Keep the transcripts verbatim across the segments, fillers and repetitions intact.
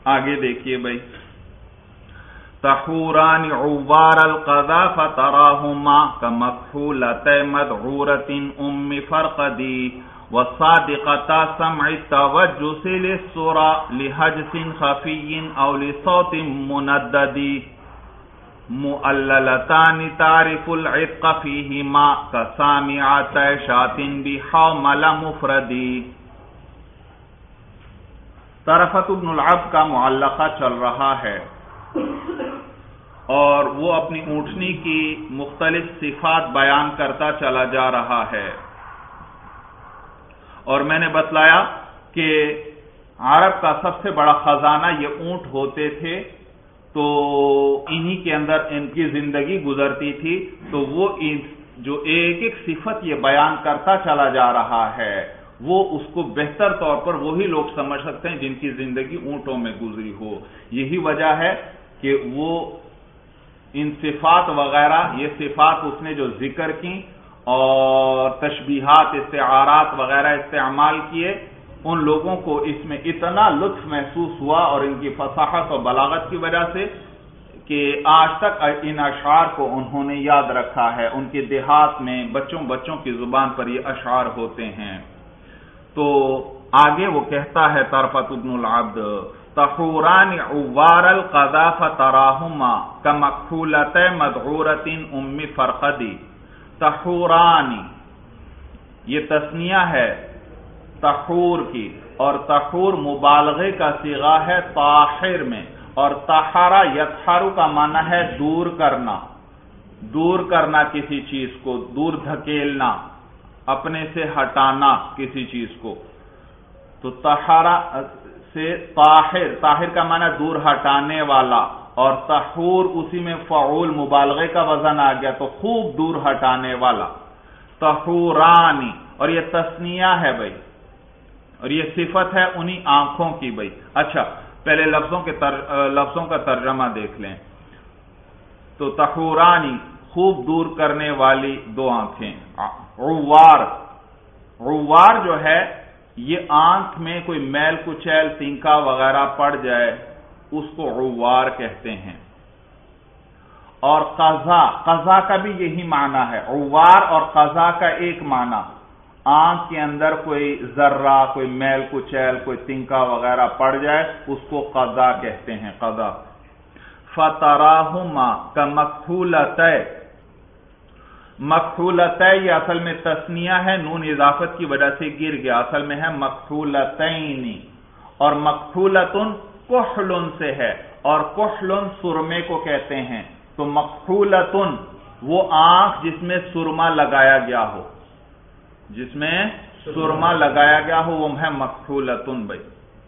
آگے دیکھیے بھائی، تحوران عوار القضا فتراہما کمکحولۃ مدعورۃ ام فرقدی وصادقتا سمع التوجس للسرى لحجس خفی او لصوت مندد مؤللتان تعرف العتق فیہما کسامعۃ شاۃ بحومل مفردی۔ طرفۃ ابن العبد کا معلقہ چل رہا ہے اور وہ اپنی اونٹنی کی مختلف صفات بیان کرتا چلا جا رہا ہے، اور میں نے بتلایا کہ عرب کا سب سے بڑا خزانہ یہ اونٹ ہوتے تھے، تو انہی کے اندر ان کی زندگی گزرتی تھی، تو وہ جو ایک ایک صفت یہ بیان کرتا چلا جا رہا ہے وہ اس کو بہتر طور پر وہی لوگ سمجھ سکتے ہیں جن کی زندگی اونٹوں میں گزری ہو۔ یہی وجہ ہے کہ وہ ان صفات وغیرہ، یہ صفات اس نے جو ذکر کی اور تشبیہات، استعارات وغیرہ استعمال کیے، ان لوگوں کو اس میں اتنا لطف محسوس ہوا اور ان کی فصاحت و بلاغت کی وجہ سے کہ آج تک ان اشعار کو انہوں نے یاد رکھا ہے۔ ان کے دیہات میں بچوں بچوں کی زبان پر یہ اشعار ہوتے ہیں۔ تو آگے وہ کہتا ہے طرفۃ ابن العبد، تحوران عوار القضا فتراہما کمکحولۃ مدعورۃ ام فرقدی۔ تحورانی یہ تثنیہ ہے تحور کی، اور تحور مبالغے کا صیغہ ہے طاہر میں، اور طہرا یطہر کا معنی ہے دور کرنا، دور کرنا کسی چیز کو، دور دھکیلنا، اپنے سے ہٹانا کسی چیز کو۔ تو طہرا سے طاہر، طاہر کا معنی دور ہٹانے والا، اور تحور اسی میں فعول مبالغے کا وزن آ گیا، تو خوب دور ہٹانے والا۔ تحورانی، اور یہ تثنیہ ہے بھائی، اور یہ صفت ہے انہی آنکھوں کی بھائی۔ اچھا پہلے لفظوں کے تر... لفظوں کا ترجمہ دیکھ لیں۔ تو تحورانی خوب دور کرنے والی دو آنکھیں۔ عوار، عوار جو ہے یہ آنکھ میں کوئی میل کچیل تنکا وغیرہ پڑ جائے اس کو عوار کہتے ہیں۔ اور قضا، قضا کا بھی یہی معنی ہے، عوار اور قضا کا ایک معنی، آنکھ کے اندر کوئی ذرہ، کوئی میل کچیل، کوئی تنکا وغیرہ پڑ جائے اس کو قضا کہتے ہیں، قضا۔ فتراہما کمکحولۃ، مکحولۃ یہ اصل میں تثنیہ ہے، نون اضافت کی وجہ سے گر گیا، اصل میں ہے مکحولتین، اور مکحولتن کحل سے ہے، اور کحل سرمے کو کہتے ہیں۔ تو مکحولتن وہ آنکھ جس میں سرما لگایا گیا ہو، جس میں سرما لگایا گیا ہو وہ ہے مکحولتن بھائی۔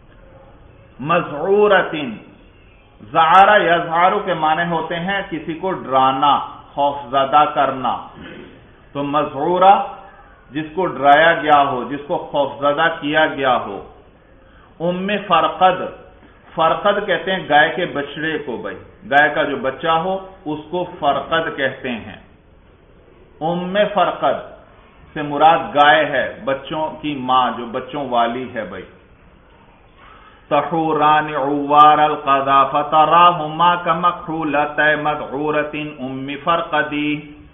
مذعورتن، زعر یزعر کے معنی ہوتے ہیں کسی کو ڈرانا، خوفزدہ کرنا، تو مذعورہ جس کو ڈرایا گیا ہو، جس کو خوفزدہ کیا گیا ہو۔ ام فرقد، فرقد کہتے ہیں گائے کے بچڑے کو بھائی، گائے کا جو بچہ ہو اس کو فرقد کہتے ہیں۔ ام فرقد سے مراد گائے ہے، بچوں کی ماں جو بچوں والی ہے بھائی۔ تحوران عوار القضا فتراہما کمکحولۃ مدعورۃ ام فرقدی۔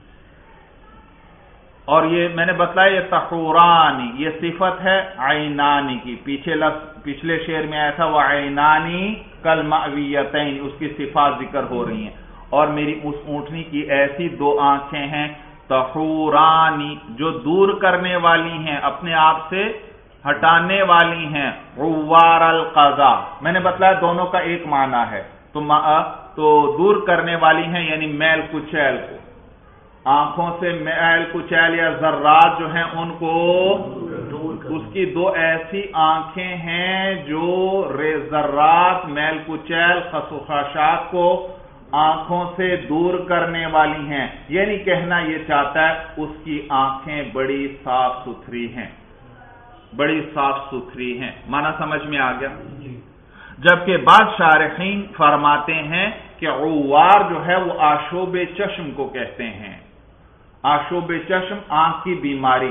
اور یہ میں نے بتلایا یہ تحورانی یہ صفت ہے عینانی کی، پیچھے لفظ پچھلے شعر میں آیا تھا وہ عینانی کالمأویتین، اس کی صفات ذکر ہو رہی ہیں۔ اور میری اس اونٹنی کی ایسی دو آنکھیں ہیں تحورانی جو دور کرنے والی ہیں، اپنے آپ سے ہٹانے والی ہیں، عوار القضا، میں نے بتلایا دونوں کا ایک معنی ہے، تو تو دور کرنے والی ہیں یعنی میل کچیل کو، آنکھوں سے میل کچیل یا ذرات جو ہیں ان کو، اس کی دو ایسی آنکھیں ہیں جو ذرات، میل کچیل، خسوخاشات کو آنکھوں سے دور کرنے والی ہیں، یعنی کہنا یہ چاہتا ہے اس کی آنکھیں بڑی صاف ستھری ہیں، بڑی صاف ستھری ہیں۔ معنی سمجھ میں آ گیا؟ جبکہ بعض شارحین فرماتے ہیں کہ عوار جو ہے وہ آشوب چشم کو کہتے ہیں، آشوب چشم آنکھ کی بیماری،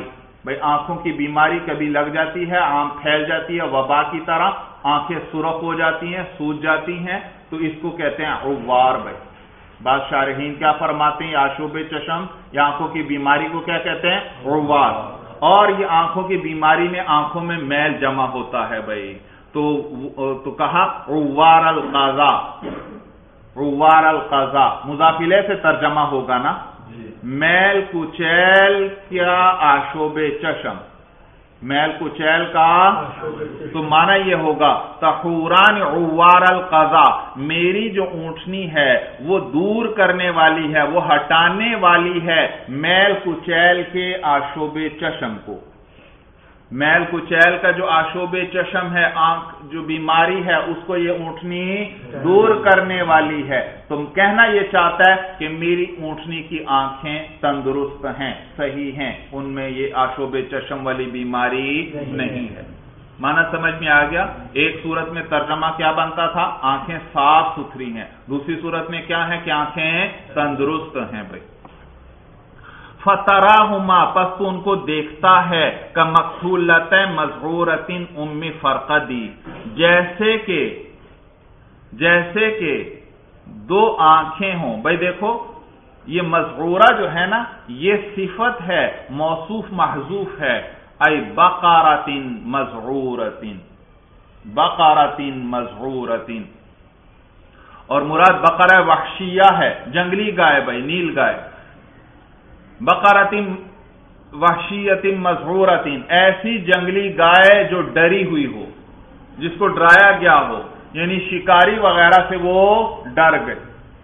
بھئی آنکھوں کی بیماری کبھی لگ جاتی ہے، آنکھ پھیل جاتی ہے وبا کی طرح، آنکھیں سرخ ہو جاتی ہیں، سوج جاتی ہیں، تو اس کو کہتے ہیں عوار۔ بھائی بعض شارحین کیا فرماتے ہیں، آشوب چشم یا آنکھوں کی بیماری کو کیا کہتے ہیں؟ عوار۔ اور یہ آنکھوں کی بیماری میں آنکھوں میں میل جمع ہوتا ہے بھائی، تو تو کہا عوار القضا، عوار القضا مضاف الیہ سے ترجمہ ہوگا نا، میل کچیل کیا آشوب چشم، میل کچیل کا تو معنی یہ ہوگا تحوران عوار القضا، میری جو اونٹنی ہے وہ دور کرنے والی ہے، وہ ہٹانے والی ہے میل کچیل کے آشوب چشم کو۔ میل کچیل کا جو آشوب چشم ہے، آنکھ جو بیماری ہے، اس کو یہ اونٹنی دور کرنے والی ہے۔ تم کہنا یہ چاہتا ہے کہ میری اونٹنی کی آنکھیں تندرست ہیں، صحیح ہیں، ان میں یہ آشوب چشم والی بیماری نہیں ہے۔ معنی سمجھ میں آ گیا؟ ایک صورت میں ترجمہ کیا بنتا تھا؟ آنکھیں صاف ستھری ہیں، دوسری صورت میں کیا ہے کہ آنکھیں تندرست ہیں بھائی۔ فتراہما، پس تو ان کو دیکھتا ہے کمقتولۃ مذعورۃ ام فرقدی، جیسے کہ جیسے کہ دو آنکھیں ہوں۔ بھائی دیکھو یہ مذعورہ جو ہے نا، یہ صفت ہے، موصوف محذوف ہے، ای بقرۃ مذعورۃ، بقرۃ مذعورۃ، اور مراد بقرہ وحشیہ ہے، جنگلی گائے بھائی، نیل گائے۔ بقرۃ وحشیۃ مذعورۃ، ایسی جنگلی گائے جو ڈری ہوئی ہو، جس کو ڈرایا گیا ہو، یعنی شکاری وغیرہ سے وہ ڈر گئے،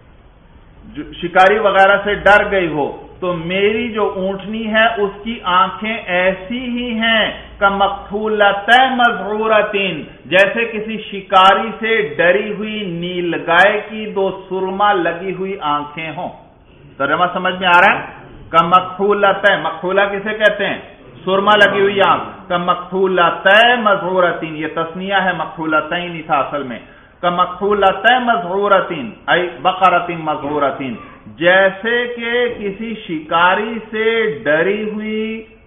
شکاری وغیرہ سے ڈر گئی ہو، تو میری جو اونٹنی ہے اس کی آنکھیں ایسی ہی ہیں کمقتولۃ مذعورۃ، جیسے کسی شکاری سے ڈری ہوئی نیل گائے کی دو سرما لگی ہوئی آنکھیں ہوں۔ ترجمہ سمجھ میں آ رہا ہے؟ کمقتولۃ، مقتولہ کسے کہتے ہیں؟ سرما لگی ہوئی آنکھ۔ کمقتولۃ مذعورۃ، یہ تثنیہ ہے، مقتولتین تھا اصل میں۔ کمقتولۃ مذعورۃ ای بقرۃ مذعورۃ، جیسے کہ کسی شکاری سے ڈری ہوئی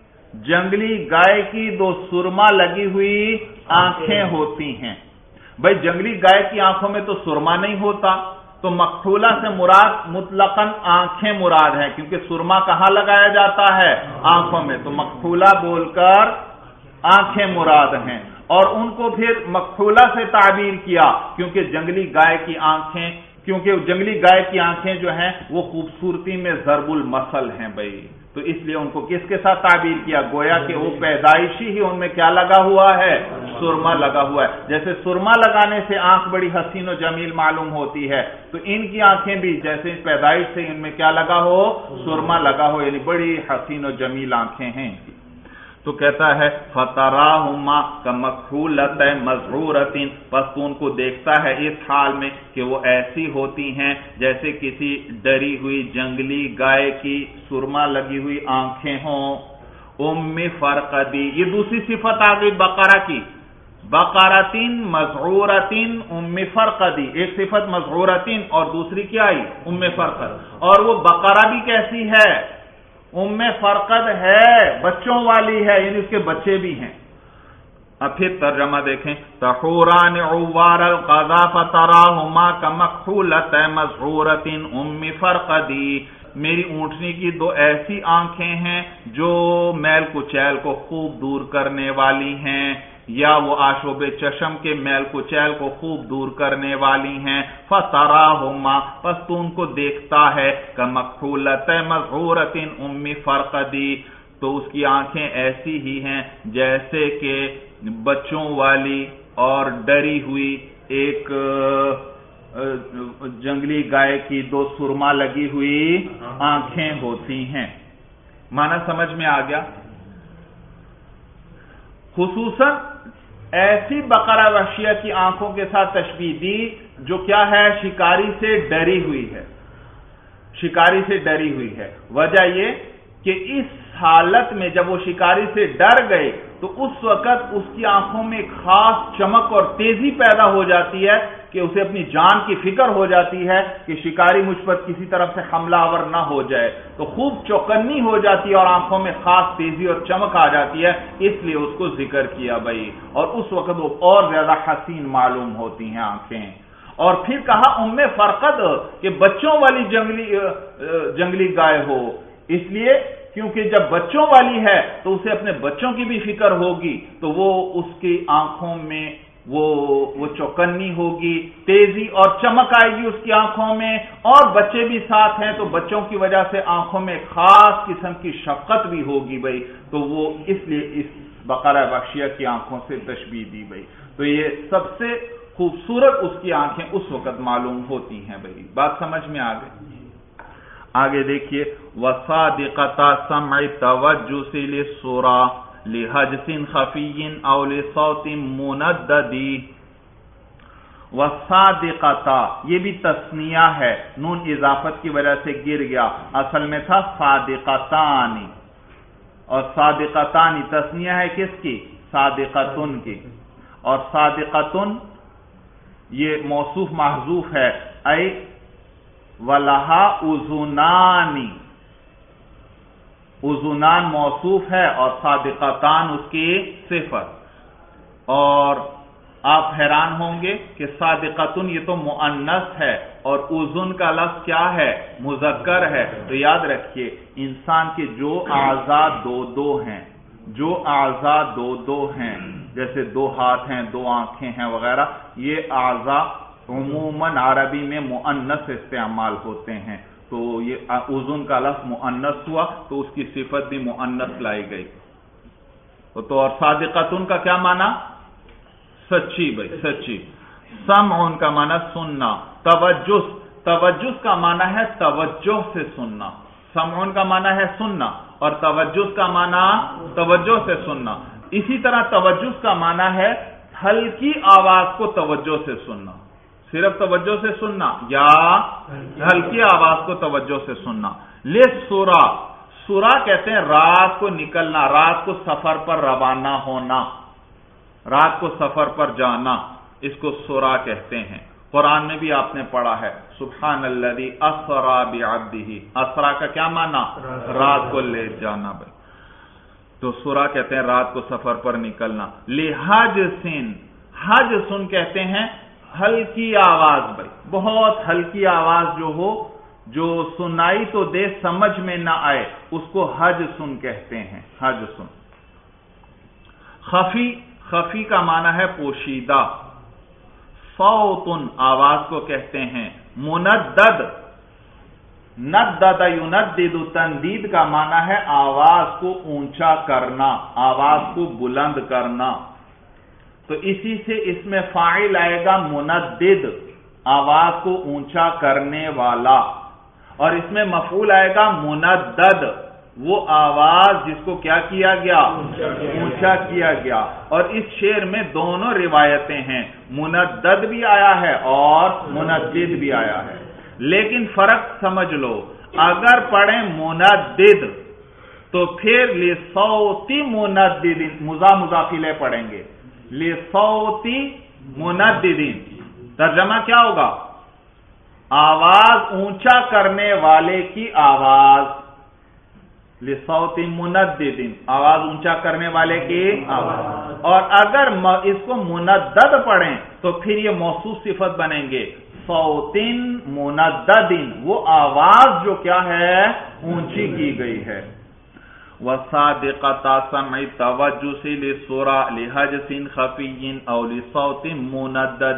جنگلی گائے کی دو سرما لگی ہوئی آنکھیں ہوتی ہیں۔ بھائی جنگلی گائے کی آنکھوں میں تو سرما نہیں ہوتا، تو مقتولہ سے مراد مطلقاً آنکھیں مراد ہے، کیونکہ سرما کہاں لگایا جاتا ہے؟ آنکھوں میں، تو مقتولہ بول کر آنکھیں مراد ہیں، اور ان کو پھر مقتولہ سے تعبیر کیا کیونکہ جنگلی گائے کی آنکھیں کیونکہ جنگلی گائے کی آنکھیں جو ہیں وہ خوبصورتی میں ضرب المثل ہیں بھائی، تو اس لیے ان کو کس کے ساتھ تعبیر کیا؟ گویا کہ وہ پیدائشی ہی ان میں کیا لگا ہوا ہے؟ سرما لگا ہوا ہے۔ جیسے سرما لگانے سے آنکھ بڑی حسین و جمیل معلوم ہوتی ہے، تو ان کی آنکھیں بھی جیسے پیدائش سے ان میں کیا لگا ہو؟ سرما لگا ہو، یعنی بڑی حسین و جمیل آنکھیں ہیں۔ تو کہتا ہے فتراہما کمقتولۃ مذعورۃ، پس تو ان کو دیکھتا ہے اس حال میں کہ وہ ایسی ہوتی ہیں جیسے کسی ڈری ہوئی جنگلی گائے کی سرما لگی ہوئی آنکھیں ہوں۔ ام فرقدی، یہ دوسری صفت آ گئی بقرہ کی، بقرۃ مذعورۃ ام فرقدی، ایک صفت مذعورۃ اور دوسری کیا آئی؟ ام فرقد، اور وہ بقرہ بھی کیسی ہے؟ ام فرقد ہے، بچوں والی ہے، یعنی اس کے بچے بھی ہیں۔ اب پھر ترجمہ دیکھیں، تحوران عوار القضا فتراہما کمقتولۃ مذعورۃ ام فرقدی، میری اونٹنی کی دو ایسی آنکھیں ہیں جو میل کچیل کو خوب دور کرنے والی ہیں، یا وہ آشوب چشم کے میل کچیل کو خوب دور کرنے والی ہیں۔ فتراہما، پس تو ان کو دیکھتا ہے کمقتولۃ مذعورۃ ام فرقدی، تو اس کی آنکھیں ایسی ہی ہیں جیسے کہ بچوں والی اور ڈری ہوئی ایک جنگلی گائے کی دو سرما لگی ہوئی آنکھیں ہوتی ہیں۔ معنی سمجھ میں آ گیا؟ خصوصاً ایسی بقرہ وحشیہ کی آنکھوں کے ساتھ تشبیہ دی جو کیا ہے؟ شکاری سے ڈری ہوئی ہے، شکاری سے ڈری ہوئی ہے۔ وجہ یہ کہ اس حالت میں جب وہ شکاری سے ڈر گئے تو اس وقت اس کی آنکھوں میں ایک خاص چمک اور تیزی پیدا ہو جاتی ہے کہ اسے اپنی جان کی فکر ہو جاتی ہے کہ شکاری مجھ پر کسی طرف سے حملہ آور نہ ہو جائے، تو خوب چوکنی ہو جاتی ہے اور آنکھوں میں خاص تیزی اور چمک آ جاتی ہے، اس لیے اس کو ذکر کیا بھائی، اور اس وقت وہ اور زیادہ حسین معلوم ہوتی ہیں آنکھیں۔ اور پھر کہا ام فرقد کہ بچوں والی جنگلی جنگلی گائے ہو، اس لیے کیونکہ جب بچوں والی ہے تو اسے اپنے بچوں کی بھی فکر ہوگی، تو وہ اس کی آنکھوں میں وہ وہ چوکنی ہوگی، تیزی اور چمک آئے گی اس کی آنکھوں میں، اور بچے بھی ساتھ ہیں تو بچوں کی وجہ سے آنکھوں میں خاص قسم کی شفقت بھی ہوگی بھائی، تو وہ اس لیے اس بقرہ بخشیہ کی آنکھوں سے تشبیہ دی بھائی۔ تو یہ سب سے خوبصورت اس کی آنکھیں اس وقت معلوم ہوتی ہیں بھائی، بات سمجھ میں آ گئی۔ آگے دیکھیے وصادقتا سمع توجس للصورا لحجس خفی او لصوت مندد، وصادقتا یہ بھی تثنیہ ہے، نون اضافت کی وجہ سے گر گیا، اصل میں تھا صادقتانی، اور صادقتانی تثنیہ ہے کس کی؟ صادقتن کی، اور صادقتن یہ موصوف محذوف ہے، اے وَلَہَا اُذُنَانِ، اذنان موصوف ہے اور صادقتان اس کی صفت، اور آپ حیران ہوں گے کہ صادقتن یہ تو مؤنث ہے اور اذن کا لفظ کیا ہے؟ مذکر ہے، تو یاد رکھیے انسان کے جو اعضاء دو دو ہیں، جو اعضاء دو دو ہیں، جیسے دو ہاتھ ہیں، دو آنکھیں ہیں وغیرہ، یہ اعضاء عموماً عربی میں مؤنث استعمال ہوتے ہیں، تو یہ اذن کا لفظ مؤنث ہوا تو اس کی صفت بھی مؤنث لائی گئی، تو اور صادقتن کا کیا معنی؟ سچی بھائی، سچی۔ سمعن کا معنی سننا، توجس، توجس کا معنی ہے توجہ سے سننا، سمعن کا معنی ہے سننا اور توجس کا معنی توجہ سے سننا۔ اسی طرح توجس کا معنی ہے ہلکی آواز کو توجہ سے سننا، صرف توجہ سے سننا یا ہلکی آواز کو توجہ سے سننا۔ للصورا، سورا کہتے ہیں رات کو نکلنا، رات کو سفر پر روانہ ہونا، رات کو سفر پر جانا، اس کو سورا کہتے ہیں۔ قرآن میں بھی آپ نے پڑھا ہے سبحان الذی اسرا بعبدہ، اسرا کا کیا معنی؟ رات کو لے جانا بھائی، تو سورا کہتے ہیں رات کو سفر پر نکلنا۔ لحجسن، حجسن کہتے ہیں ہلکی آواز بھائی، بہت ہلکی آواز جو ہو، جو سنائی تو دے سمجھ میں نہ آئے، اس کو حجسن کہتے ہیں، حجسن۔ خفی، خفی کا معنی ہے پوشیدہ، صوتن آواز کو کہتے ہیں، مندد، ندد یندد، تندید کا معنی ہے آواز کو اونچا کرنا، آواز کو بلند کرنا، تو اسی سے اس میں فاعل آئے گا مندد، آواز کو اونچا کرنے والا، اور اس میں مفعول آئے گا مندد، وہ آواز جس کو کیا کیا گیا؟ اونچا کیا گیا۔ اور اس شعر میں دونوں روایتیں ہیں، مندد بھی آیا ہے اور مندد بھی آیا ہے، لیکن فرق سمجھ لو، اگر پڑھیں مندد تو پھر لصوتی مندد، مضاف مضاف الیہ پڑھیں گے، لصوتی منددین، ترجمہ کیا ہوگا؟ آواز اونچا کرنے والے کی آواز، لصوت منددین، آواز اونچا کرنے والے کی آواز، اور اگر اس کو مندد پڑھیں تو پھر یہ موصوف صفت بنیں گے، صوتن منددین، وہ آواز جو کیا ہے؟ اونچی کی گئی ہے۔ وصادقتا سمع توجس للصورا لحجس خفی او لصوت مندد،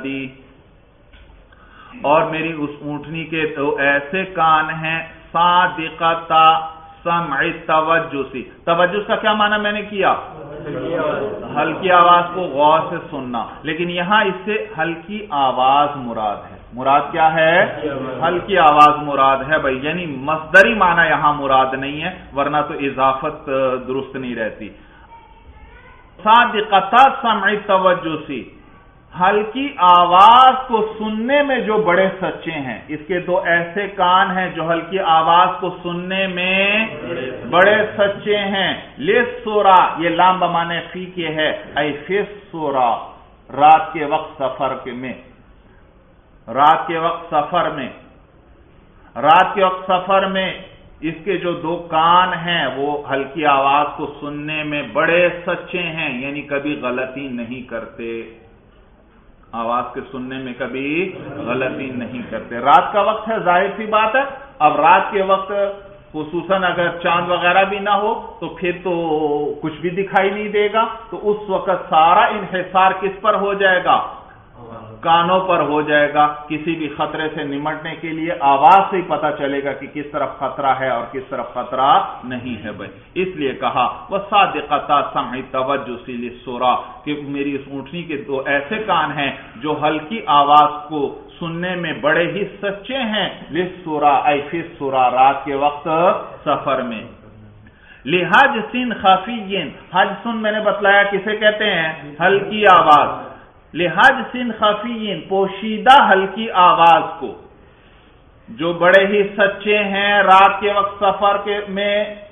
اور میری اس اونٹنی کے تو ایسے کان ہیں، صادقتا سمع توجسی، توجس کا کیا معنی میں نے کیا؟ ہلکی آواز کو غور سے سننا، لیکن یہاں اس سے ہلکی آواز مراد ہے، مراد کیا ہے؟ ہلکی آواز مراد ہے بھائی، یعنی مصدری معنی یہاں مراد نہیں ہے، ورنہ تو اضافت درست نہیں رہتی۔ صادقتا سمع توجسی، ہلکی آواز کو سننے میں جو بڑے سچے ہیں، اس کے دو ایسے کان ہیں جو ہلکی آواز کو سننے میں بڑے سچے ہیں۔ لِلسُّرَا، یہ لام بمانے فی کے ہے، اے فی السُّرَا، رات کے وقت سفر کے میں، رات کے وقت سفر میں رات کے وقت سفر میں اس کے جو دو کان ہیں وہ ہلکی آواز کو سننے میں بڑے سچے ہیں، یعنی کبھی غلطی نہیں کرتے، آواز کے سننے میں کبھی غلطی نہیں کرتے۔ رات کا وقت ہے، ظاہر سی بات ہے، اب رات کے وقت خصوصاً اگر چاند وغیرہ بھی نہ ہو تو پھر تو کچھ بھی دکھائی نہیں دے گا، تو اس وقت سارا انحصار کس پر ہو جائے گا؟ کانوں پر ہو جائے گا۔ کسی بھی خطرے سے نمٹنے کے لیے آواز سے ہی پتہ چلے گا کہ کس طرف خطرہ ہے اور کس طرف خطرہ نہیں ہے بھائی۔ اس لیے کہا وَصَادِقَتَا سَمْعِ تَوَجُّسِ لِلسُّرَا، کہ میری اس اونٹنی کے دو ایسے کان ہیں جو ہلکی آواز کو سننے میں بڑے ہی سچے ہیں، لِلسُّرَا اَيْ فِي السُّرَا، رات کے وقت سفر میں۔ لِحَجْسٍ خَفِيٍّ، حجسن میں نے بتلایا کسے کہتے ہیں؟ ہلکی آواز۔ لِحَجْسٍ خَفِيٍّ، پوشیدہ ہلکی آواز کو، جو بڑے ہی سچے ہیں رات کے وقت سفر کے میں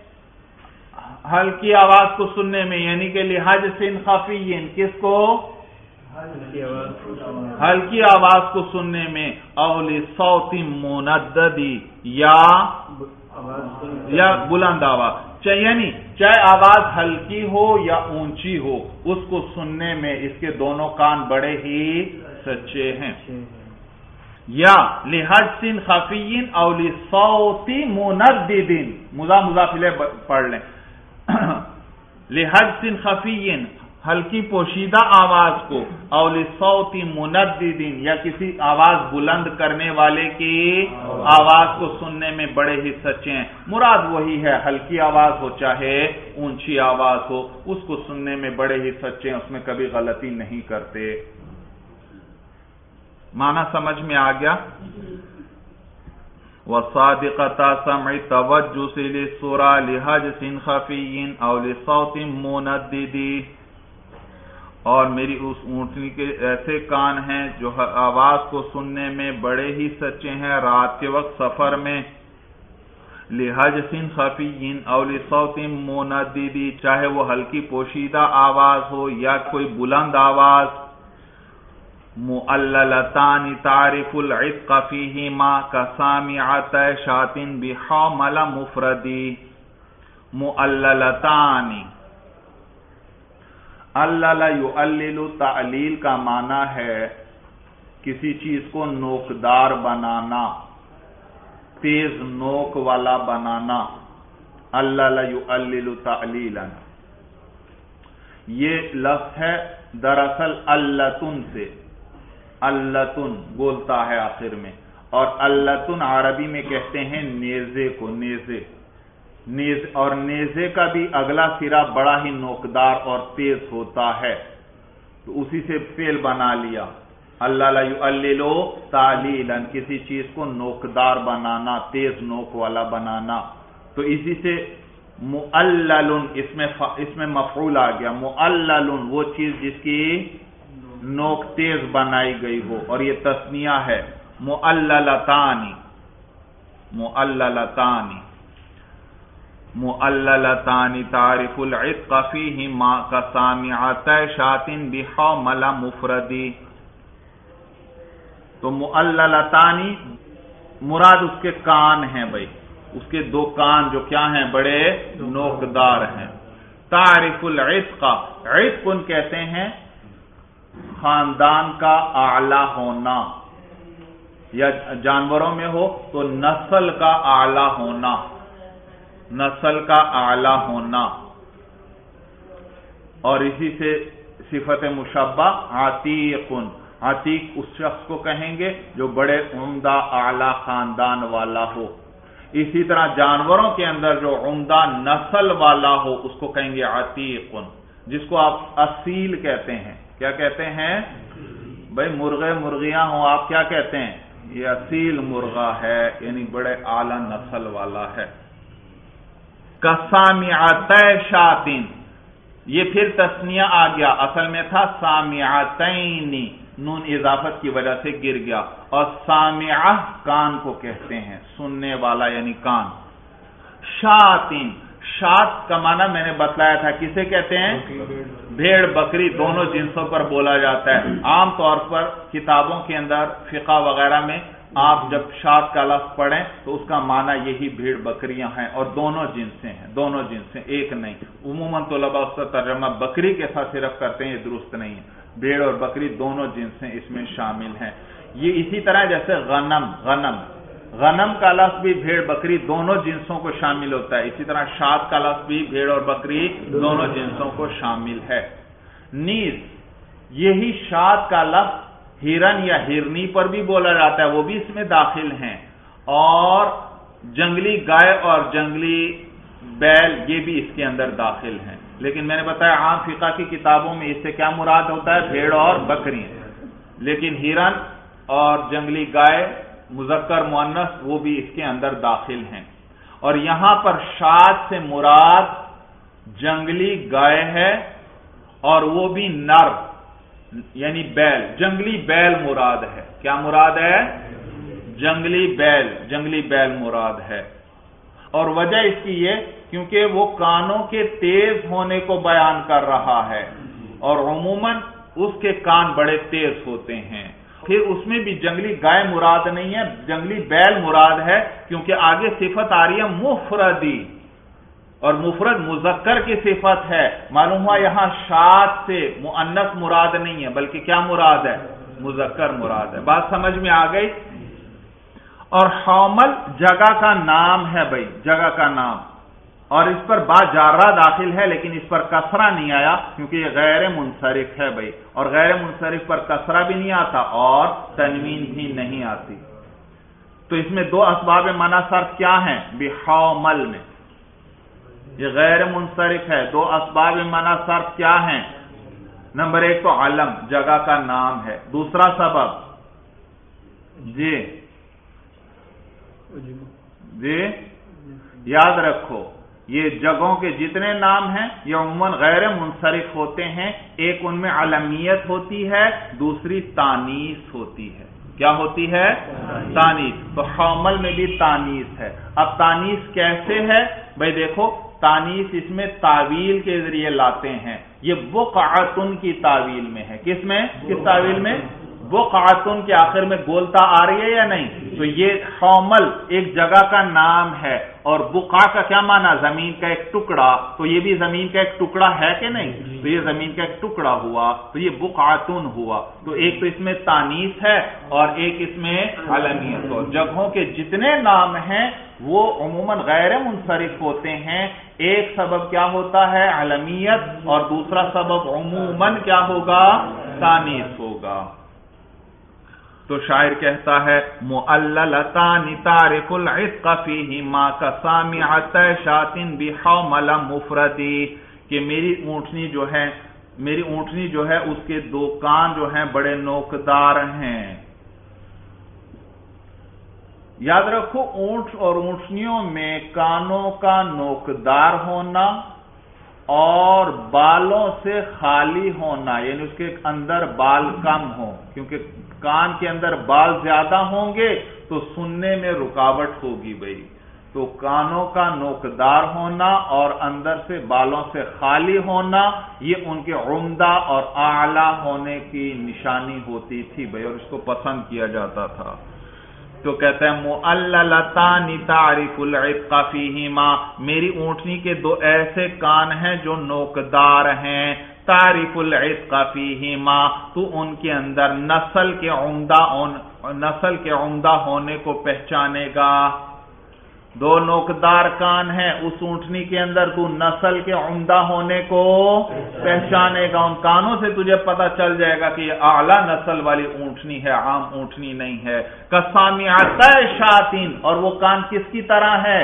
ہلکی آواز کو سننے میں، یعنی کہ لِحَجْسٍ خَفِيٍّ، کس کو؟ ہلکی آواز کو سننے میں، او لِصَوْتٍ مُنَدَّدٍ، یا یا بلند آواز، یعنی چاہے آواز ہلکی ہو یا اونچی ہو، اس کو سننے میں اس کے دونوں کان بڑے ہی سچے ہیں۔ یا لِحَجْسٍ خَفِيٍّ او لِصَوْتِ مُنَدِّدٍ، مضاف مضاف الیہ پڑھ لیں۔ لِحَجْسٍ خَفِيٍّ، ہلکی پوشیدہ آواز کو، او لِصَوْتِ مُنَدِّدٍ، یا کسی آواز بلند کرنے والے کی آواز کو سننے میں بڑے ہی سچے ہیں۔ مراد وہی ہے، ہلکی آواز ہو چاہے اونچی آواز ہو، اس کو سننے میں بڑے ہی سچے ہیں، اس میں کبھی غلطی نہیں کرتے۔ معنی سمجھ میں آ گیا؟ وَصَادِقَتَا سَمْعِ تَوَجُّسِ لِلسُّرَا لِحَجْسٍ خَفِيٍّ او لِصَوْتٍ مُنَدِّدٍ، اور میری اس اونٹنی کے ایسے کان ہیں جو آواز کو سننے میں بڑے ہی سچے ہیں رات کے وقت سفر میں۔ لِحَجْسٍ خَفِيٍّ او لِصَوْتٍ مُنَدِّدٍ، چاہے وہ ہلکی پوشیدہ آواز ہو یا کوئی بلند آواز۔ مُعَلَّلَتَانِ تَعْرِفُ الْعِتْقَ فِيهِمَا كَسَامِعَتَيْ شَاةٍ بِحَوْمَلَ مُفْرَدٍ۔ مُعَلَّلَتَانِ، علل یعلل، تعلیل کا معنی ہے کسی چیز کو نوکدار بنانا، تیز نوک والا بنانا، علل یعلل تعلیلا۔ یہ لفظ ہے دراصل اللتن سے، اللتن بولتا ہے آخر میں، اور اللتن عربی میں کہتے ہیں نیزے کو، نیزے نیز اور نیزے کا بھی اگلا سرا بڑا ہی نوکدار اور تیز ہوتا ہے، تو اسی سے فعل بنا لیا، اللہ یعلل تعلیلا، کسی چیز کو نوکدار بنانا، تیز نوک والا بنانا، تو اسی سے معلل اس میں اس میں مفعول آ گیا، معلل وہ چیز جس کی نوک تیز بنائی گئی ہو، اور یہ تسنیہ ہے، معللتان، معللتان معللتان تعرف العتق فیہما کسامعتي شاة بحومل مفردی۔ تو معللتان مراد اس کے کان ہیں بھائی، اس کے دو کان جو کیا ہیں؟ بڑے نوکدار ہیں۔ تعرف العتق، عتق ان کہتے ہیں خاندان کا اعلی ہونا، یا جانوروں میں ہو تو نسل کا اعلی ہونا، نسل کا اعلی ہونا، اور اسی سے صفت مشبہ عتیق، عتیق اس شخص کو کہیں گے جو بڑے عمدہ اعلی خاندان والا ہو۔ اسی طرح جانوروں کے اندر جو عمدہ نسل والا ہو اس کو کہیں گے عتیق، جس کو آپ اصیل کہتے ہیں۔ کیا کہتے ہیں بھائی؟ مرغے مرغیاں ہوں، آپ کیا کہتے ہیں؟ یہ اصیل مرغا ہے، یعنی بڑے اعلی نسل والا ہے۔ کسامعتي شاة، یہ پھر تسنیہ آ گیا، اصل میں تھا سامعتین، نون اضافت کی وجہ سے گر گیا. اور سامعہ کان کو کہتے ہیں، سننے والا یعنی کان. شاتین، شات کا معنی میں نے بتلایا تھا کسے کہتے ہیں؟ بھیڑ بکری دونوں جنسوں پر بولا جاتا ہے. عام طور پر کتابوں کے اندر فقہ وغیرہ میں آپ جب شات کا لفظ پڑھیں تو اس کا معنی یہی بھیڑ بکریاں ہیں، اور دونوں جنسیں ہیں، دونوں جنسیں ایک نہیں. عموماً طلباء اس کا ترجمہ بکری کے ساتھ صرف کرتے ہیں، یہ درست نہیں ہے. بھیڑ اور بکری دونوں جنسیں اس میں شامل ہیں. یہ اسی طرح جیسے غنم، غنم غنم کا لفظ بھی بھیڑ بکری دونوں جنسوں کو شامل ہوتا ہے. اسی طرح شات کا لفظ بھی بھیڑ اور بکری دونوں جنسوں کو شامل ہے. نیز یہی شات کا لفظ ہرن یا ہرنی پر بھی بولا جاتا ہے، وہ بھی اس میں داخل ہیں. اور جنگلی گائے اور جنگلی بیل یہ بھی اس کے اندر داخل ہیں. لیکن میں نے بتایا عام فقہ کی کتابوں میں اس سے کیا مراد ہوتا ہے؟ بھیڑ اور بکری. لیکن ہرن اور جنگلی گائے مذکر مؤنث وہ بھی اس کے اندر داخل ہیں. اور یہاں پر شات سے مراد جنگلی گائے ہے، اور وہ بھی نر یعنی بیل. جنگلی بیل مراد ہے. کیا مراد ہے؟ جنگلی بیل، جنگلی بیل مراد ہے. اور وجہ اس کی یہ کیونکہ وہ کانوں کے تیز ہونے کو بیان کر رہا ہے، اور عموماً اس کے کان بڑے تیز ہوتے ہیں. پھر اس میں بھی جنگلی گائے مراد نہیں ہے، جنگلی بیل مراد ہے، کیونکہ آگے صفت آ رہی ہے مفردی، اور مفرد مذکر کی صفت ہے. معلوم ہوا یہاں شات سے مؤنث مراد نہیں ہے بلکہ کیا مراد ہے؟ مذکر مراد ہے. بات سمجھ میں آ گئی؟ اور حومل جگہ کا نام ہے بھائی، جگہ کا نام. اور اس پر با جارہ داخل ہے، لیکن اس پر کسرہ نہیں آیا کیونکہ یہ غیر منصرف ہے بھائی. اور غیر منصرف پر کسرہ بھی نہیں آتا اور تنوین بھی نہیں آتی. تو اس میں دو اسباب منع صرف کیا ہیں؟ بحومل میں یہ غیر منصرف ہے. دو اسباب منع صرف کیا ہیں؟ نمبر ایک تو علم جگہ کا نام ہے. دوسرا سبب جی جی یاد رکھو، یہ جگہوں کے جتنے نام ہیں یہ عموماً غیر منصرف ہوتے ہیں. ایک ان میں علمیت ہوتی ہے، دوسری تانیث ہوتی ہے. کیا ہوتی ہے؟ تانیث. تو حومل میں بھی تانیث ہے. اب تانیث کیسے ہے بھائی؟ دیکھو تانیث اس میں تعویل کے ذریعے لاتے ہیں. یہ بقعتن کی تعویل میں ہے. کس میں؟ کس تعویل میں؟ بقعتن کے آخر میں گولتا آ رہی ہے یا نہیں؟ تو یہ حومل ایک جگہ کا نام ہے، اور بقع کا کیا معنی؟ زمین کا ایک ٹکڑا. تو یہ بھی زمین کا ایک ٹکڑا ہے کہ نہیں؟ تو یہ زمین کا ایک ٹکڑا ہوا، تو یہ بقعتن ہوا. تو ایک تو اس میں تانیث ہے اور ایک اس میں علمیت ہو. جگہوں کے جتنے نام ہیں وہ عموماً غیر منصرف ہوتے ہیں. ایک سبب کیا ہوتا ہے؟ علمیت، اور دوسرا سبب عموماً کیا ہوگا؟ تانیث ہوگا. تو شاعر کہتا ہے مؤللتان تعرف العتق فیہما کسامعۃ شاۃ بحومل مفردی، کہ میری اونٹنی جو ہے میری اونٹنی جو ہے اس کے دو کان جو ہیں بڑے نوکدار ہیں. یاد رکھو اونٹ اور اونٹنیوں میں کانوں کا نوکدار ہونا اور بالوں سے خالی ہونا، یعنی اس کے اندر بال کم ہوں، کیونکہ کان کے اندر بال زیادہ ہوں گے تو سننے میں رکاوٹ ہوگی بھائی. تو کانوں کا نوکدار ہونا اور اندر سے بالوں سے خالی ہونا یہ ان کے عمدہ اور اعلیٰ ہونے کی نشانی ہوتی تھی بھائی، اور اس کو پسند کیا جاتا تھا. تو کہتا ہے مؤللتان تعرف العتق فیہما، میری اونٹنی کے دو ایسے کان ہیں جو نوکدار ہیں. تعرف العتق فیہما، تو ان کے اندر نسل کے عمدہ نسل کے عمدہ ہونے کو پہچانے گا. دو نوکدار کان ہیں اس اونٹنی کے اندر، تو نسل کے عمدہ ہونے کو پہچانے گا. ان کانوں سے تجھے پتہ چل جائے گا کہ یہ اعلیٰ نسل والی اونٹنی ہے، عام اونٹنی نہیں ہے. کسامعۃ شاۃ، اور وہ کان کس کی طرح ہے؟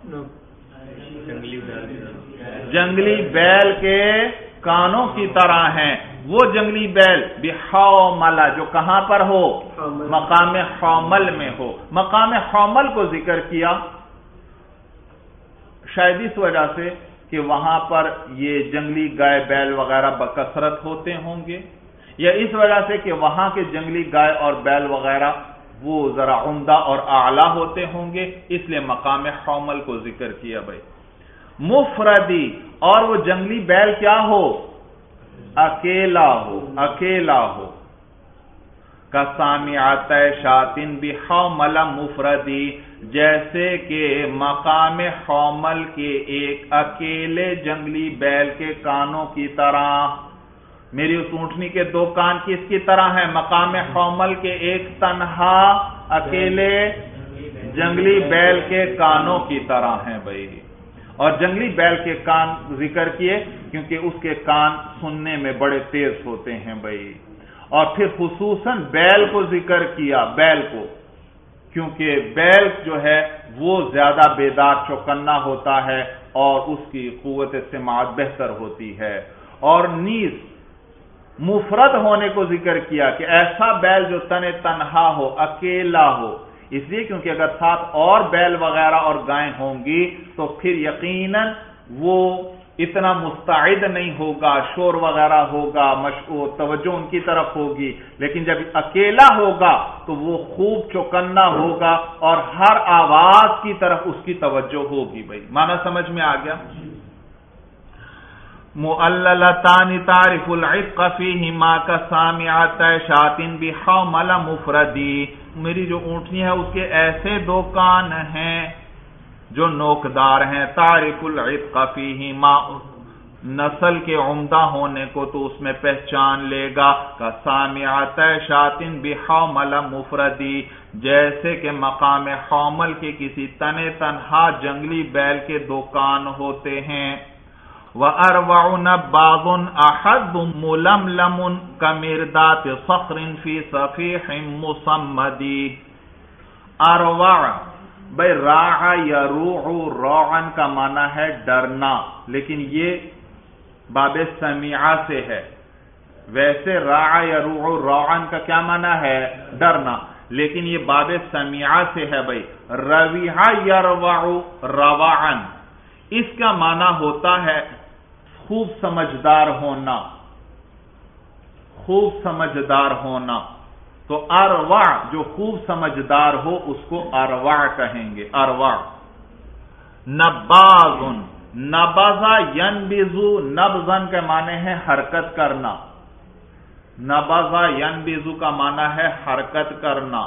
جنگلی بیل کے کانوں کی طرح ہیں. وہ جنگلی بیل بحومل جو کہاں پر ہو؟ مقام حومل میں ہو. مقام حومل کو ذکر کیا شاید اس وجہ سے کہ وہاں پر یہ جنگلی گائے بیل وغیرہ بکثرت ہوتے ہوں گے. یا اس وجہ سے کہ وہاں کے جنگلی گائے اور بیل وغیرہ وہ ذرا عمدہ اور اعلیٰ ہوتے ہوں گے، اس لیے مقام حومل کو ذکر کیا بھائی۔ مفردی، اور وہ جنگلی بیل کیا ہو؟ اکیلا ہو، اکیلا ہو۔ کسامعۃ شاتن بحومل مفردی، جیسے کہ مقام حومل کے ایک اکیلے جنگلی بیل کے کانوں کی طرح۔ میری اس اونٹنی کے دو کان کس کی طرح ہیں؟ مقام حومل کے ایک تنہا اکیلے جنگلی بیل کے کانوں کی طرح ہیں بھائی۔ اور جنگلی بیل کے کان ذکر کیے کیونکہ اس کے کان سننے میں بڑے تیز ہوتے ہیں بھائی۔ اور پھر خصوصاً بیل کو ذکر کیا، بیل کو، کیونکہ بیل جو ہے وہ زیادہ بیدار چوکنا ہوتا ہے اور اس کی قوت سماعت بہتر ہوتی ہے۔ اور نیز مفرد ہونے کو ذکر کیا کہ ایسا بیل جو تن تنہا ہو، اکیلا ہو، اس لیے کیونکہ اگر ساتھ اور بیل وغیرہ اور گائیں ہوں گی تو پھر یقیناً وہ اتنا مستعد نہیں ہوگا، شور وغیرہ ہوگا، مشعور توجہ ان کی طرف ہوگی، لیکن جب اکیلا ہوگا تو وہ خوب چوکنا ہوگا اور ہر آواز کی طرف اس کی توجہ ہوگی بھائی۔ معنی سمجھ میں آ گیا؟ مؤللتان تعرف العتق فیہما کسامعۃ شاتن بحومل مفردی، میری جو اونٹنی ہے اس کے ایسے دو کان ہیں جو نوکدار ہیں، تعرف العتق فیہما، نسل کے عمدہ ہونے کو تو اس میں پہچان لے گا، کسامعۃ شاتن بحومل مفردی، جیسے کہ مقام حومل کے کسی تنے تنہا جنگلی بیل کے دو کان ہوتے ہیں۔ وَأَرْوَعُ نَبَّاضٌ أَحَدٌ مُلَمْلَمٌ كَمِرْدَاتِ صَخْرٍ فِي صَفِيحٍ مُصَمَّدٍ۔ اروع بھئی راع یروع، روعن کا معنی ہے ڈرنا، لیکن یہ باب سمیعہ سے ہے۔ ویسے راع یروع روعن کا کیا معنی ہے؟ ڈرنا، لیکن یہ باب سمیعہ سے ہے بھئی۔ رویع یروع روعن، اس کا معنی ہوتا ہے خوب سمجھدار ہونا، خوب سمجھدار ہونا۔ تو اروع جو خوب سمجھدار ہو اس کو اروع کہیں گے، اروع۔ نباز، نبزا ینبزو، نبزن کے معنی ہے حرکت کرنا، نبزا ینبزو کا معنی ہے حرکت کرنا۔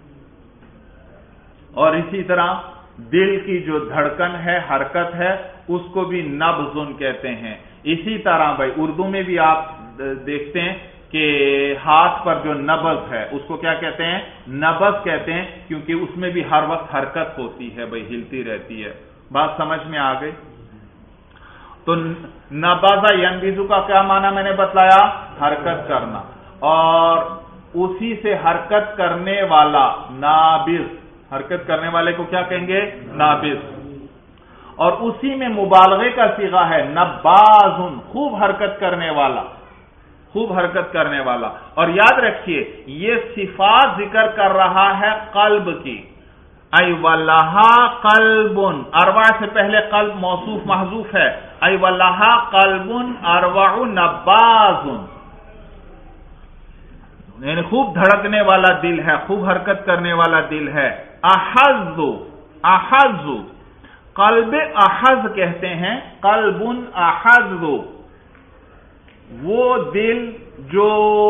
اور اسی طرح دل کی جو دھڑکن ہے، حرکت ہے، اس کو بھی نبضن کہتے ہیں۔ اسی طرح بھائی اردو میں بھی آپ دیکھتے ہیں کہ ہاتھ پر جو نبض ہے اس کو کیا کہتے ہیں؟ نبض کہتے ہیں، کیونکہ اس میں بھی ہر وقت حرکت ہوتی ہے بھائی، ہلتی رہتی ہے۔ بات سمجھ میں آ گئی؟ تو نبضا ینبزو کا کیا معنی میں نے بتلایا؟ حرکت کرنا، اور اسی سے حرکت کرنے والا نابض، حرکت کرنے والے کو کیا کہیں گے؟ نابض۔ اور اسی میں مبالغے کا صیغہ ہے نبازن، خوب حرکت کرنے والا، خوب حرکت کرنے والا۔ اور یاد رکھیے یہ صفات ذکر کر رہا ہے قلب کی، ای واللہ قلب، ارواع سے پہلے قلب موصوف محذوف ہے، ای واللہ قلب ارواع نباز، یعنی خوب دھڑکنے والا دل ہے، خوب حرکت کرنے والا دل ہے۔ احظ، احظ قلب احظ کہتے ہیں، قلب احظ وہ دل جو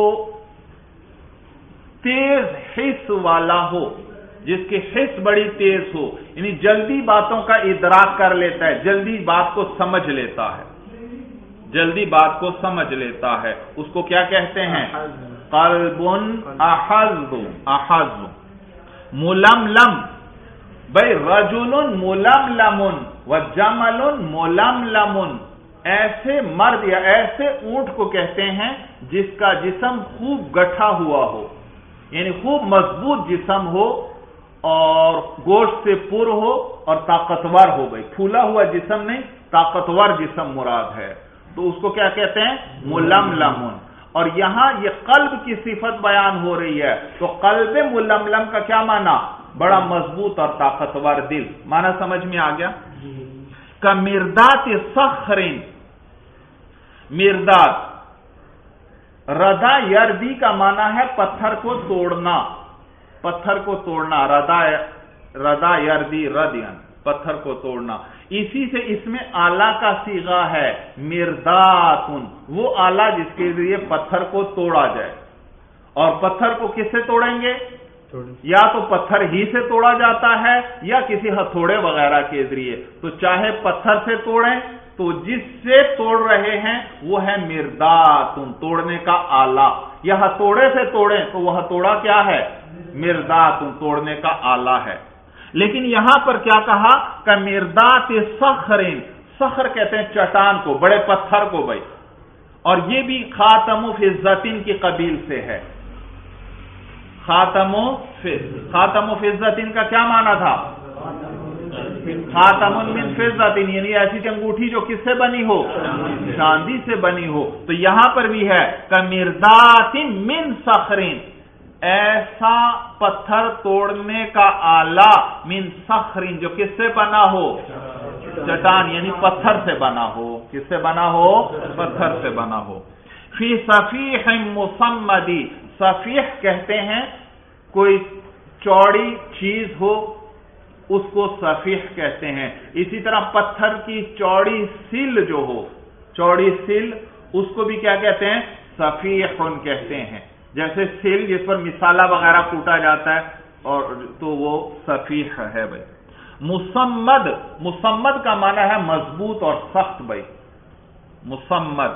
تیز حس والا ہو، جس کی حس بڑی تیز ہو، یعنی جلدی باتوں کا ادراک کر لیتا ہے، جلدی بات کو سمجھ لیتا ہے، جلدی بات کو سمجھ لیتا ہے، اس کو کیا کہتے ہیں؟ قلب احظ، احظ۔ ململم بھئی رجل ململم وجمل ململم، ایسے مرد یا ایسے اونٹ کو کہتے ہیں جس کا جسم خوب گٹھا ہوا ہو، یعنی خوب مضبوط جسم ہو اور گوشت سے پر ہو اور طاقتور ہو بھائی، پھولا ہوا جسم نہیں، طاقتور جسم مراد ہے، تو اس کو کیا کہتے ہیں؟ ململم۔ اور یہاں یہ قلب کی صفت بیان ہو رہی ہے، تو قلب ململم کا کیا معنی؟ بڑا مضبوط اور طاقتور دل۔ معنی سمجھ میں آ گیا؟ کا مردات صخر، مردات ردا یردی کا معنی ہے پتھر کو توڑنا، پتھر کو توڑنا، ردا ردا یردی ردین، پتھر کو توڑنا۔ اسی سے اس میں آلہ کا صیغہ ہے مرداتن، وہ آلہ جس کے ذریعے پتھر کو توڑا جائے۔ اور پتھر کو کس سے توڑیں گے؟ یا تو پتھر ہی سے توڑا جاتا ہے یا کسی ہتھوڑے وغیرہ کے ذریعے۔ تو چاہے پتھر سے توڑیں تو جس سے توڑ رہے ہیں وہ ہے مرداتن، توڑنے کا آلہ، یا ہتھوڑے سے توڑیں تو وہ ہتھوڑا کیا ہے؟ مرداتن، توڑنے کا آلہ ہے۔ لیکن یہاں پر کیا کہا کہ مردات صخرین، صخر کہتے ہیں چٹان کو، بڑے پتھر کو بھائی، اور یہ بھی خاتم فضتین کی قبیل سے ہے۔ خاتم خاتم فضتین کا کیا معنی تھا؟ خاتم من فضتین، یعنی ایسی انگوٹھی جو کس سے بنی ہو؟ چاندی سے بنی ہو۔ تو یہاں پر بھی ہے کہ مردات من صخرین، ایسا پتھر توڑنے کا آلہ، من صخرین، جو کس سے بنا ہو؟ چٹان، یعنی پتھر سے بنا ہو۔ کس سے بنا ہو؟ پتھر سے بنا ہو۔ فی صفیح مصمدی، صفیح کہتے ہیں کوئی چوڑی چیز ہو اس کو صفیح کہتے ہیں۔ اسی طرح پتھر کی چوڑی سل جو ہو، چوڑی سل، اس کو بھی کیا کہتے ہیں؟ صفیح کہتے ہیں۔ جیسے سل جس پر مسالہ وغیرہ کوٹا جاتا ہے، اور تو وہ صفیح ہے بھائی۔ مصمد، مصمد کا معنی ہے مضبوط اور سخت بھائی، مصمد۔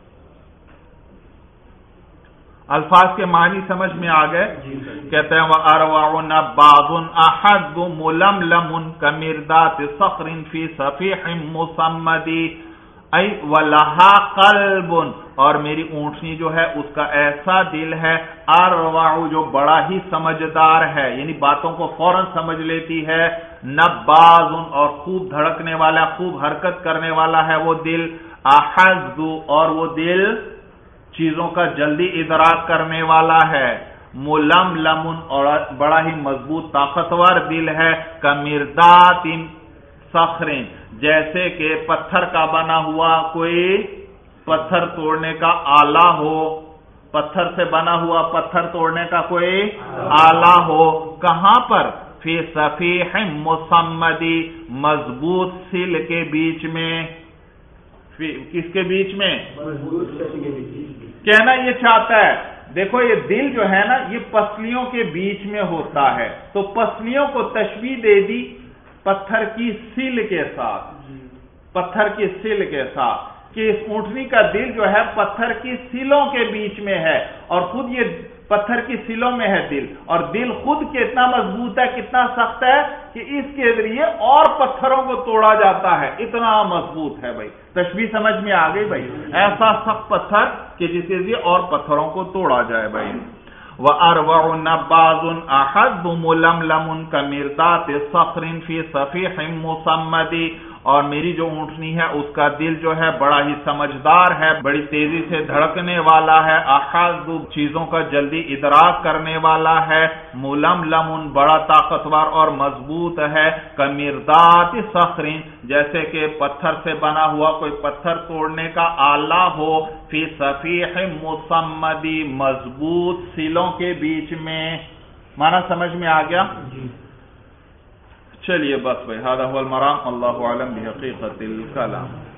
الفاظ کے معنی سمجھ میں آ گئے؟ کہتے ہیں وَأَرْوَعُ نَبَّاضٌ أَحَدُّ مُلَمْلَمٌ كَمِرْدَاتِ صَخْرٍ فِي صَفِيحٍ مُصَمَّدٍ، ای وَلَهَا قَلْبٌ، اور میری اونٹنی جو ہے اس کا ایسا دل ہے، اروع، جو بڑا ہی سمجھدار ہے، یعنی باتوں کو فوراً سمجھ لیتی ہے، نباز، اور خوب دھڑکنے والا، خوب حرکت کرنے والا ہے وہ دل، احد، اور وہ دل چیزوں کا جلدی ادراک کرنے والا ہے، ململم، اور بڑا ہی مضبوط طاقتور دل ہے، کمردات صخرین، جیسے کہ پتھر کا بنا ہوا کوئی پتھر توڑنے کا آلہ ہو، پتھر سے بنا ہوا پتھر توڑنے کا کوئی آلہ ہو۔ کہاں پر؟ فی صفیح مصمدی، مضبوط سل کے بیچ میں۔ کس کے بیچ میں؟ کہنا یہ چاہتا ہے، دیکھو یہ دل جو ہے نا، یہ پسلیوں کے بیچ میں ہوتا ہے، تو پسلیوں کو تشبیہ دے دی پتھر کی سل کے ساتھ، پتھر کی سل کے ساتھ، کہ اس اونٹنی کا دل جو ہے پتھر کی سلوں کے بیچ میں ہے، اور خود یہ پتھر کی سلوں میں ہے دل، اور دل خود کتنا مضبوط ہے، کتنا سخت ہے کہ اس کے ذریعے اور پتھروں کو توڑا جاتا ہے، اتنا مضبوط ہے بھائی۔ تشبیہ سمجھ میں آ گئی بھائی؟ ایسا سخت پتھر کہ جس کے ذریعے اور پتھروں کو توڑا جائے بھائی۔ وَأَرْوَعُ نَبَّاضٌ أَحَدُّ مُلَمْلَمٌ كَمِرْدَاتِ صَخْرٍ فِي صَفِيحٍ مُصَمَّدٍ، اور میری جو اونٹنی ہے اس کا دل جو ہے بڑا ہی سمجھدار ہے، بڑی تیزی سے دھڑکنے والا ہے، احد، چیزوں کا جلدی ادراک کرنے والا ہے، ململم، بڑا طاقتور اور مضبوط ہے، کمردات صخرین، جیسے کہ پتھر سے بنا ہوا کوئی پتھر توڑنے کا آلہ ہو، فی صفیح مصمدی، مضبوط سلوں کے بیچ میں۔ معنی سمجھ میں آ گیا؟ چلیے بس بھائی، ھذا ھو المرام، اللہ اعلم بحقیقت الکلام۔